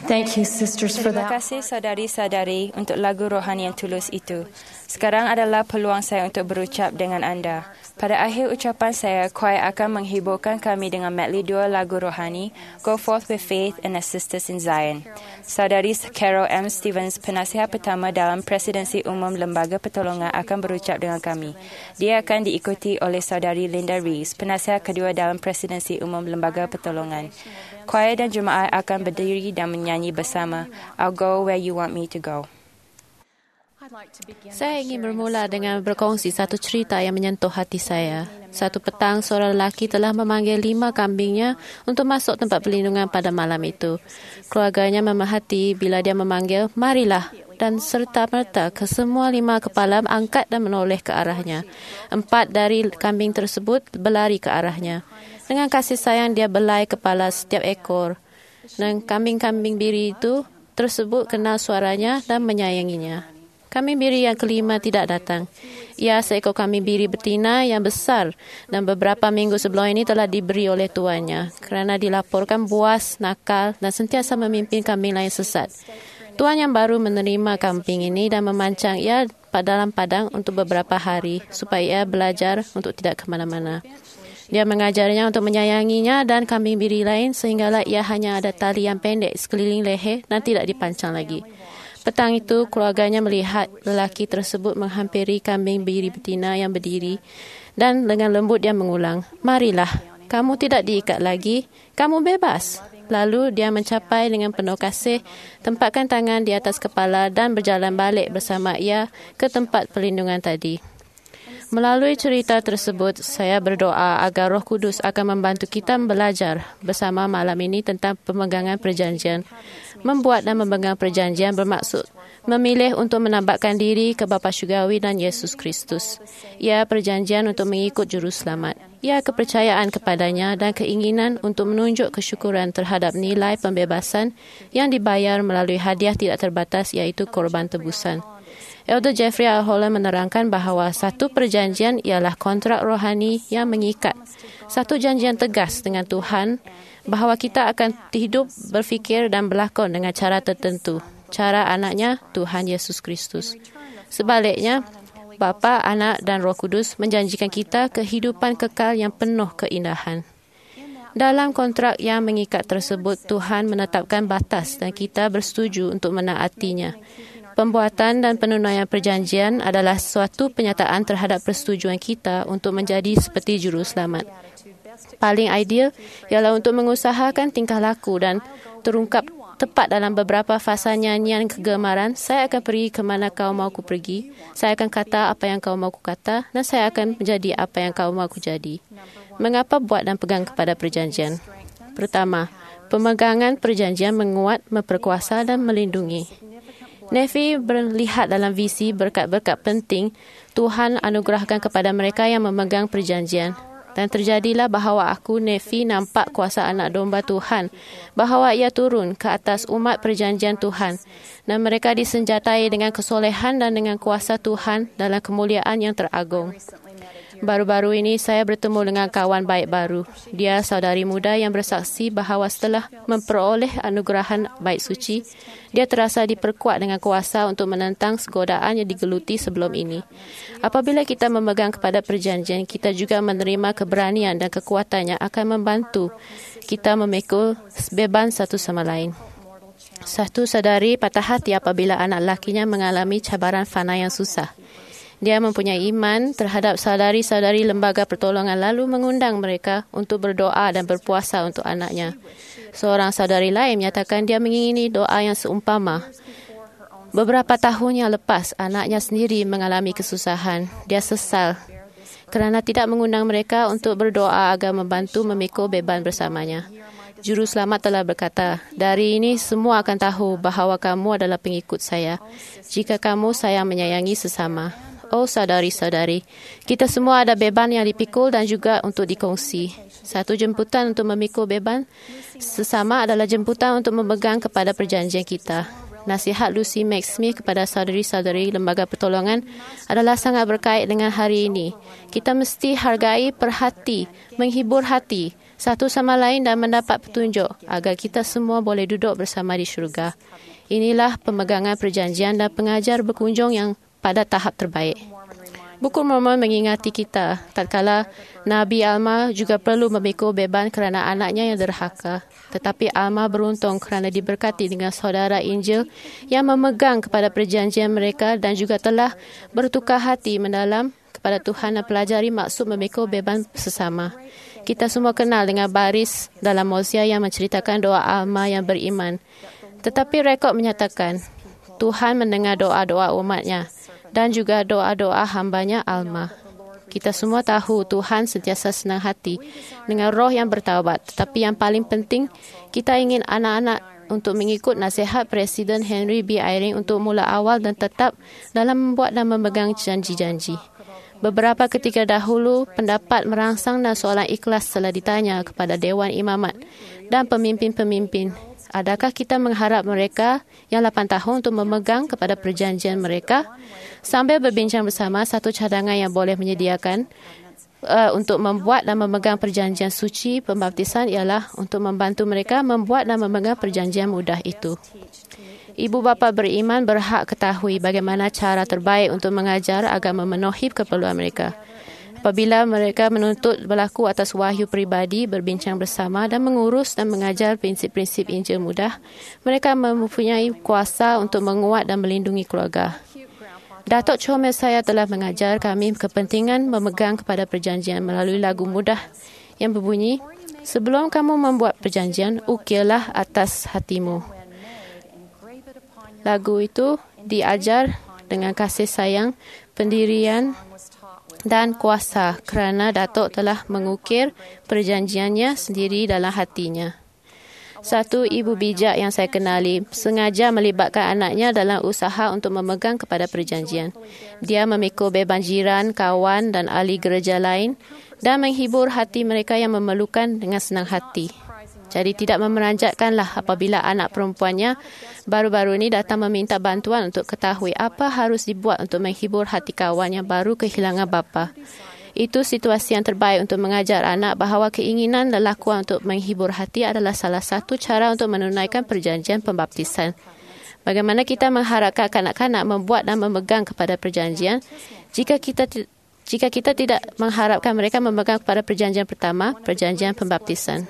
Thank you, sisters, for Terima that. kasih saudari-saudari untuk lagu rohani yang tulus itu. Sekarang adalah peluang saya untuk berucap dengan anda. Pada akhir ucapan saya, choir akan menghiburkan kami dengan medley 2 lagu rohani, Go Forth with Faith and a Sisters in Zion. Saudari Carol M. Stevens, penasihat pertama dalam Presidensi Umum Lembaga Pertolongan, akan berucap dengan kami. Dia akan diikuti oleh saudari Linda Reeves, penasihat kedua dalam Presidensi Umum Lembaga Pertolongan. Choir dan jemaat akan berdiri dan menyanyi bersama, I'll go where you want me to go. Saya ingin bermula dengan berkongsi satu cerita yang menyentuh hati saya. Satu petang, seorang lelaki telah memanggil 5 kambingnya untuk masuk tempat perlindungan pada malam itu. Keluarganya memerhati bila dia memanggil, marilah, dan serta-merta kesemua 5 kepala angkat dan menoleh ke arahnya. 4 dari kambing tersebut berlari ke arahnya. Dengan kasih sayang, dia belai kepala setiap ekor. Dan kambing-kambing biri itu tersebut kenal suaranya dan menyayanginya. Kambing biri yang kelima tidak datang. Ia seekor kambing biri betina yang besar dan beberapa minggu sebelum ini telah diberi oleh tuannya kerana dilaporkan buas, nakal dan sentiasa memimpin kambing lain sesat. Tuan yang baru menerima kambing ini dan memancang ia dalam padang untuk beberapa hari supaya ia belajar untuk tidak ke mana-mana. Dia mengajarnya untuk menyayanginya dan kambing biri lain sehinggalah ia hanya ada tali yang pendek sekeliling leher dan tidak dipancang lagi. Petang itu, keluarganya melihat lelaki tersebut menghampiri kambing biri betina yang berdiri dan dengan lembut dia mengulang, marilah, kamu tidak diikat lagi, kamu bebas. Lalu dia mencapai dengan penuh kasih, tempatkan tangan di atas kepala dan berjalan balik bersama ia ke tempat perlindungan tadi. Melalui cerita tersebut, saya berdoa agar Roh Kudus akan membantu kita belajar bersama malam ini tentang pemegangan perjanjian. Membuat dan memegang perjanjian bermaksud memilih untuk menampakkan diri ke Bapa Syurgawi dan Yesus Kristus. Ia perjanjian untuk mengikut Juru Selamat. Ia kepercayaan kepadanya dan keinginan untuk menunjuk kesyukuran terhadap nilai pembebasan yang dibayar melalui hadiah tidak terbatas iaitu korban tebusan. Elder Jeffrey R. Holland menerangkan bahawa satu perjanjian ialah kontrak rohani yang mengikat. Satu janjian tegas dengan Tuhan bahawa kita akan hidup, berfikir dan berlakon dengan cara tertentu. Cara anaknya, Tuhan Yesus Kristus. Sebaliknya, Bapa, Anak dan Roh Kudus menjanjikan kita kehidupan kekal yang penuh keindahan. Dalam kontrak yang mengikat tersebut, Tuhan menetapkan batas dan kita bersetuju untuk menaatinya. Pembuatan dan penunaian perjanjian adalah suatu penyataan terhadap persetujuan kita untuk menjadi seperti Juru Selamat. Paling ideal ialah untuk mengusahakan tingkah laku dan terungkap tepat dalam beberapa fasa nyanyian kegemaran. Saya akan pergi ke mana kau mahu ku pergi. Saya akan kata apa yang kau mahu ku kata dan saya akan menjadi apa yang kau mahu ku jadi. Mengapa buat dan pegang kepada perjanjian? Pertama, pemegangan perjanjian menguat, memperkuasa dan melindungi. Nefi melihat dalam visi berkat-berkat penting Tuhan anugerahkan kepada mereka yang memegang perjanjian. Dan terjadilah bahawa aku, Nefi, nampak kuasa anak domba Tuhan, bahawa ia turun ke atas umat perjanjian Tuhan. Dan mereka disenjatai dengan kesolehan dan dengan kuasa Tuhan dalam kemuliaan yang teragung. Baru-baru ini saya bertemu dengan kawan baik baru. Dia saudari muda yang bersaksi bahawa setelah memperoleh anugerahan baik suci, dia terasa diperkuat dengan kuasa untuk menentang godaan yang digeluti sebelum ini. Apabila kita memegang kepada perjanjian, kita juga menerima keberanian dan kekuatan yang akan membantu kita memikul beban satu sama lain. Satu saudari patah hati apabila anak lakinya mengalami cabaran fana yang susah. Dia mempunyai iman terhadap saudari-saudari lembaga pertolongan lalu mengundang mereka untuk berdoa dan berpuasa untuk anaknya. Seorang saudari lain menyatakan dia mengingini doa yang seumpama. Beberapa tahun yang lepas, anaknya sendiri mengalami kesusahan. Dia sesal kerana tidak mengundang mereka untuk berdoa agar membantu memikul beban bersamanya. Juru Selamat telah berkata, dari ini semua akan tahu bahawa kamu adalah pengikut saya, jika kamu sayang menyayangi sesama. Oh saudari-saudari, kita semua ada beban yang dipikul dan juga untuk dikongsi. Satu jemputan untuk memikul beban sesama adalah jemputan untuk memegang kepada perjanjian kita. Nasihat Lucy McSmith kepada saudari-saudari lembaga pertolongan adalah sangat berkait dengan hari ini. Kita mesti hargai, perhati, menghibur hati satu sama lain dan mendapat petunjuk agar kita semua boleh duduk bersama di syurga. Inilah pemegangan perjanjian dan pengajar berkunjung yang pada tahap terbaik. Buku Mormon mengingati kita tatkala Nabi Alma juga perlu memikul beban kerana anaknya yang derhaka. Tetapi Alma beruntung kerana diberkati dengan saudara Injil yang memegang kepada perjanjian mereka dan juga telah bertukar hati mendalam kepada Tuhan dan pelajari maksud memikul beban sesama. Kita semua kenal dengan baris dalam Hosea yang menceritakan doa Alma yang beriman. Tetapi rekod menyatakan Tuhan mendengar doa-doa umatnya dan juga doa-doa hambanya Alma. Kita semua tahu Tuhan sentiasa senang hati dengan roh yang bertaubat. Tetapi yang paling penting, kita ingin anak-anak untuk mengikut nasihat Presiden Henry B. Eyring untuk mula awal dan tetap dalam membuat dan memegang janji-janji. Beberapa ketika dahulu, pendapat merangsang dan soalan ikhlas telah ditanya kepada Dewan Imamat dan pemimpin-pemimpin. Adakah kita mengharap mereka yang 8 tahun untuk memegang kepada perjanjian mereka? Sambil berbincang bersama, satu cadangan yang boleh menyediakan untuk membuat dan memegang perjanjian suci pembaptisan ialah untuk membantu mereka membuat dan memegang perjanjian mudah itu. Ibu bapa beriman berhak ketahui bagaimana cara terbaik untuk mengajar agar memenuhi keperluan mereka. Apabila mereka menuntut berlaku atas wahyu peribadi, berbincang bersama dan mengurus dan mengajar prinsip-prinsip Injil mudah, mereka mempunyai kuasa untuk menguat dan melindungi keluarga. Datuk Comel saya telah mengajar kami kepentingan memegang kepada perjanjian melalui lagu mudah yang berbunyi, "Sebelum kamu membuat perjanjian, ukirlah atas hatimu." Lagu itu diajar dengan kasih sayang, pendirian dan kuasa kerana Datuk telah mengukir perjanjiannya sendiri dalam hatinya. Satu ibu bijak yang saya kenali sengaja melibatkan anaknya dalam usaha untuk memegang kepada perjanjian. Dia memikul beban jiran, kawan dan ahli gereja lain dan menghibur hati mereka yang memerlukan dengan senang hati. Jadi tidak memeranjatkanlah apabila anak perempuannya baru-baru ini datang meminta bantuan untuk ketahui apa harus dibuat untuk menghibur hati kawan yang baru kehilangan bapa. Itu situasi yang terbaik untuk mengajar anak bahawa keinginan lelakuan untuk menghibur hati adalah salah satu cara untuk menunaikan perjanjian pembaptisan. Bagaimana kita mengharapkan kanak-kanak membuat dan memegang kepada perjanjian jika kita tidak mengharapkan mereka memegang kepada perjanjian pertama, perjanjian pembaptisan.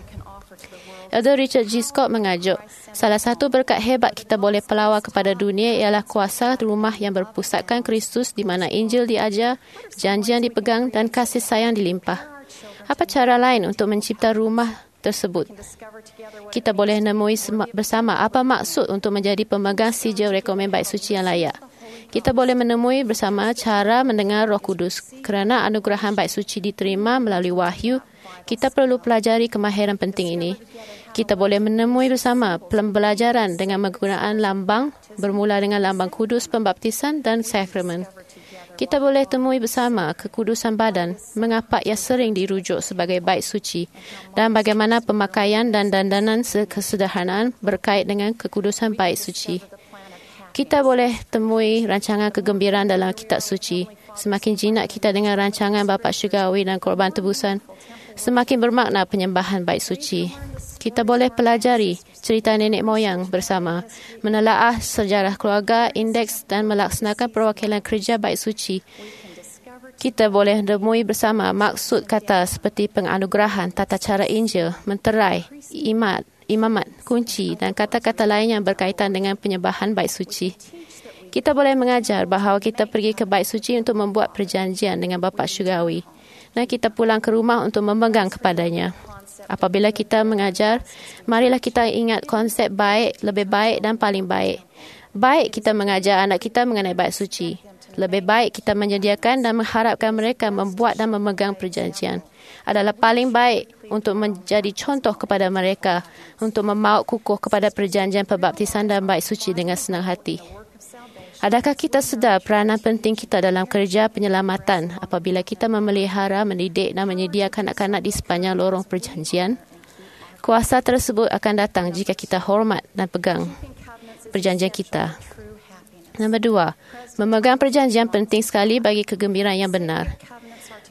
Elder Richard G. Scott mengajuk, salah satu berkat hebat kita boleh pelawar kepada dunia ialah kuasa rumah yang berpusatkan Kristus di mana Injil diajar, janjian dipegang dan kasih sayang dilimpah. Apa cara lain untuk mencipta rumah tersebut? Kita boleh nemui bersama apa maksud untuk menjadi pemegang sijil rekomen baik suci yang layak. Kita boleh menemui bersama cara mendengar Roh Kudus. Kerana anugerah baik suci diterima melalui wahyu, kita perlu pelajari kemahiran penting ini. Kita boleh menemui bersama pembelajaran dengan menggunakan lambang, bermula dengan lambang kudus pembaptisan dan sakramen. Kita boleh temui bersama kekudusan badan, mengapa ia sering dirujuk sebagai bait suci, dan bagaimana pemakaian dan dandanan kesederhanaan berkait dengan kekudusan bait suci. Kita boleh temui rancangan kegembiraan dalam kitab suci. Semakin jinak kita dengan rancangan bapa syurgawi dan korban tebusan, semakin bermakna penyembahan bait suci. Kita boleh pelajari cerita nenek moyang bersama, menelaah sejarah keluarga, indeks dan melaksanakan perwakilan kerja bait suci. Kita boleh temui bersama maksud kata seperti penganugerahan, tata cara Injil, menterai, imamat, kunci dan kata-kata lain yang berkaitan dengan penyembahan bait suci. Kita boleh mengajar bahawa kita pergi ke bait suci untuk membuat perjanjian dengan Bapa Syurgawi dan kita pulang ke rumah untuk memegang kepadanya. Apabila kita mengajar, marilah kita ingat konsep baik, lebih baik dan paling baik. Baik kita mengajar anak kita mengenai bait suci. Lebih baik kita menyediakan dan mengharapkan mereka membuat dan memegang perjanjian. Adalah paling baik untuk menjadi contoh kepada mereka untuk memaut kukuh kepada perjanjian pembaptisan dan bait suci dengan senang hati. Adakah kita sedar peranan penting kita dalam kerja penyelamatan apabila kita memelihara, mendidik dan menyediakan kanak-kanak di sepanjang lorong perjanjian? Kuasa tersebut akan datang jika kita hormat dan pegang perjanjian kita. Nombor 2, memegang perjanjian penting sekali bagi kegembiraan yang benar.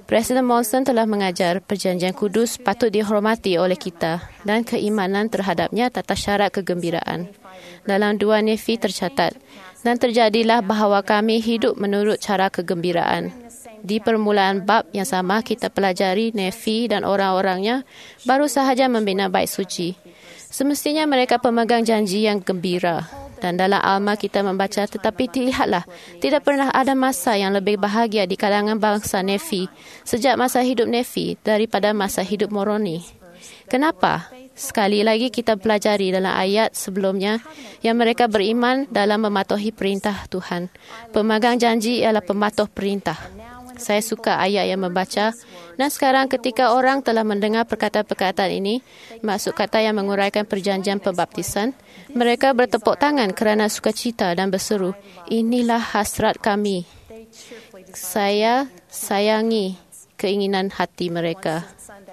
Presiden Monson telah mengajar perjanjian kudus patut dihormati oleh kita dan keimanan terhadapnya tata syarat kegembiraan. Dalam 2 Nefi tercatat, dan terjadilah bahawa kami hidup menurut cara kegembiraan. Di permulaan bab yang sama kita pelajari Nefi dan orang-orangnya baru sahaja membina bait suci. Semestinya mereka pemegang janji yang gembira. Dan dalam Alma kita membaca, tetapi lihatlah, tidak pernah ada masa yang lebih bahagia di kalangan bangsa Nefi sejak masa hidup Nefi daripada masa hidup Moroni. Kenapa? Sekali lagi kita pelajari dalam ayat sebelumnya yang mereka beriman dalam mematuhi perintah Tuhan. Pemegang janji ialah pematuh perintah. Saya suka ayat yang membaca, dan sekarang ketika orang telah mendengar perkataan-perkataan ini, maksud kata yang menguraikan perjanjian pembaptisan, mereka bertepuk tangan kerana sukacita dan berseru, inilah hasrat kami. Saya sayangi keinginan hati mereka.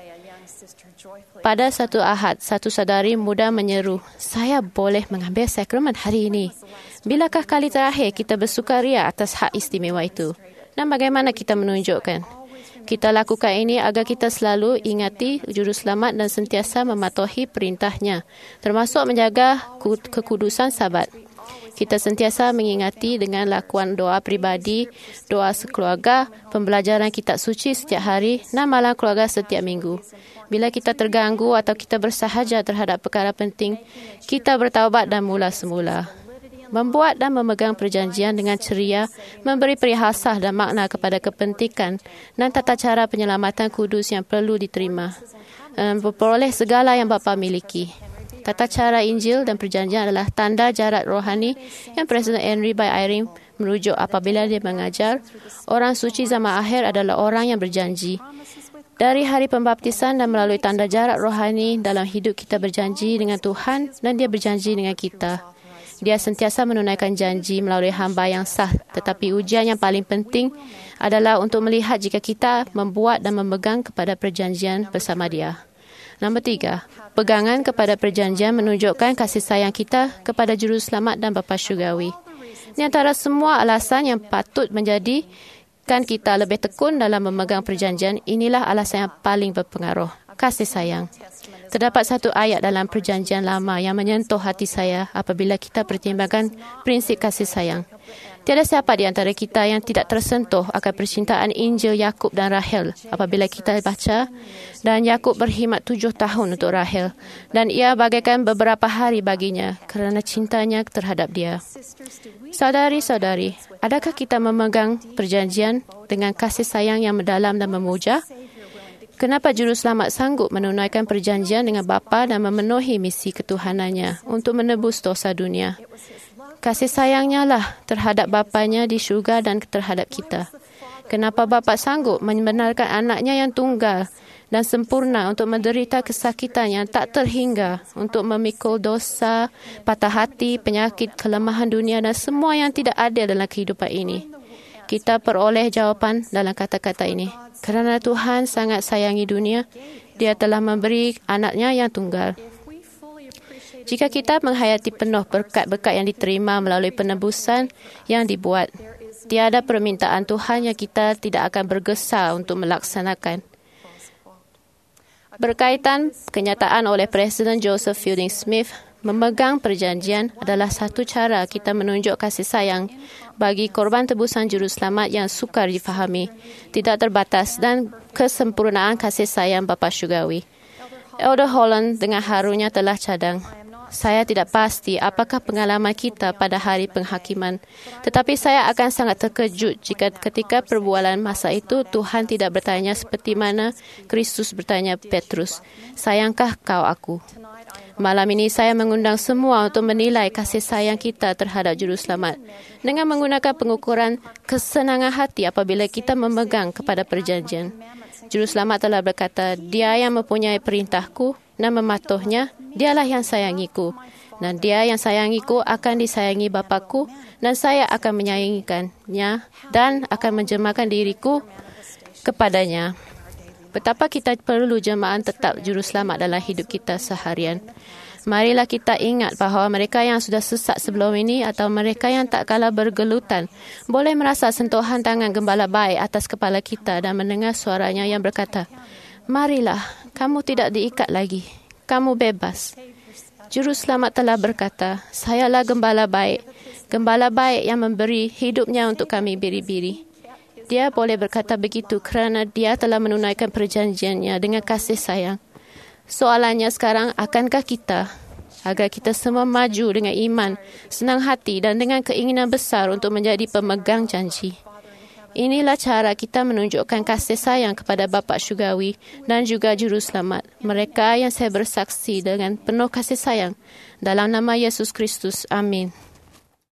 Pada satu Ahad, satu saudari muda menyeru, saya boleh mengambil sakramen hari ini. Bilakah kali terakhir kita bersukaria atas hak istimewa itu? Dan bagaimana kita menunjukkan? Kita lakukan ini agar kita selalu ingati Juruselamat dan sentiasa mematuhi perintahnya, termasuk menjaga kekudusan Sabat. Kita sentiasa mengingati dengan lakuan doa pribadi, doa sekeluarga, pembelajaran kitab suci setiap hari dan malam keluarga setiap minggu. Bila kita terganggu atau kita bersahaja terhadap perkara penting, kita bertaubat dan mula semula. Membuat dan memegang perjanjian dengan ceria, memberi perihasah dan makna kepada kepentingan dan tata cara penyelamatan kudus yang perlu diterima. Memperoleh segala yang Bapa miliki. Tata cara Injil dan perjanjian adalah tanda jarak rohani yang Presiden Henry by Eyring merujuk apabila dia mengajar, orang suci zaman akhir adalah orang yang berjanji. Dari hari pembaptisan dan melalui tanda jarak rohani dalam hidup kita berjanji dengan Tuhan dan dia berjanji dengan kita. Dia sentiasa menunaikan janji melalui hamba yang sah, tetapi ujian yang paling penting adalah untuk melihat jika kita membuat dan memegang kepada perjanjian bersama dia. Nombor 3, pegangan kepada perjanjian menunjukkan kasih sayang kita kepada Juruselamat dan Bapa Syurgawi. Di antara semua alasan yang patut menjadikan kita lebih tekun dalam memegang perjanjian, inilah alasan yang paling berpengaruh, kasih sayang. Terdapat satu ayat dalam perjanjian lama yang menyentuh hati saya apabila kita pertimbangkan prinsip kasih sayang. Tiada siapa di antara kita yang tidak tersentuh akan percintaan Injil Yakub dan Rahel apabila kita baca, dan Yakub berkhidmat 7 tahun untuk Rahel dan ia bagaikan beberapa hari baginya kerana cintanya terhadap dia. Saudari-saudari, adakah kita memegang perjanjian dengan kasih sayang yang mendalam dan memuja? Kenapa Juruselamat sanggup menunaikan perjanjian dengan Bapa dan memenuhi misi ketuhanannya untuk menebus dosa dunia? Kasih sayangnya lah terhadap Bapanya di syurga dan terhadap kita. Kenapa Bapa sanggup membenarkan anaknya yang tunggal dan sempurna untuk menderita kesakitan yang tak terhingga, untuk memikul dosa, patah hati, penyakit, kelemahan dunia dan semua yang tidak adil dalam kehidupan ini? Kita peroleh jawapan dalam kata-kata ini. Kerana Tuhan sangat sayangi dunia, Dia telah memberi anaknya yang tunggal. Jika kita menghayati penuh berkat-berkat yang diterima melalui penebusan yang dibuat, tiada permintaan Tuhan yang kita tidak akan bergesa untuk melaksanakan. Berkaitan kenyataan oleh Presiden Joseph Fielding Smith, memegang perjanjian adalah satu cara kita menunjuk kasih sayang bagi korban tebusan Juruselamat yang sukar difahami, tidak terbatas dan kesempurnaan kasih sayang Bapa Syurgawi. Elder Holland dengan harunya telah cadang, saya tidak pasti apakah pengalaman kita pada hari penghakiman, tetapi saya akan sangat terkejut jika ketika perbualan masa itu Tuhan tidak bertanya seperti mana Kristus bertanya Petrus, sayangkah kau aku? Malam ini saya mengundang semua untuk menilai kasih sayang kita terhadap Juruselamat dengan menggunakan pengukuran kesenangan hati apabila kita memegang kepada perjanjian. Juruselamat telah berkata, Dia yang mempunyai perintahku dan mematuhnya, Dialah yang sayangiku. Dan Dia yang sayangiku akan disayangi Bapa-Ku dan saya akan menyayangikannya dan akan menjemakan diriku kepadanya. Betapa kita perlu jemaah tetap Juruselamat dalam hidup kita seharian. Marilah kita ingat bahawa mereka yang sudah sesat sebelum ini atau mereka yang tak kalah bergelutan boleh merasa sentuhan tangan gembala baik atas kepala kita dan mendengar suaranya yang berkata, "Marilah, kamu tidak diikat lagi. Kamu bebas." Juru Selamat telah berkata, "Sayalah gembala baik yang memberi hidupnya untuk kami biri-biri." Dia boleh berkata begitu kerana dia telah menunaikan perjanjiannya dengan kasih sayang. Soalannya sekarang, akankah kita, agar kita semua maju dengan iman, senang hati dan dengan keinginan besar untuk menjadi pemegang janji. Inilah cara kita menunjukkan kasih sayang kepada Bapa Syurgawi dan juga Juru Selamat, mereka yang saya bersaksi dengan penuh kasih sayang. Dalam nama Yesus Kristus. Amin.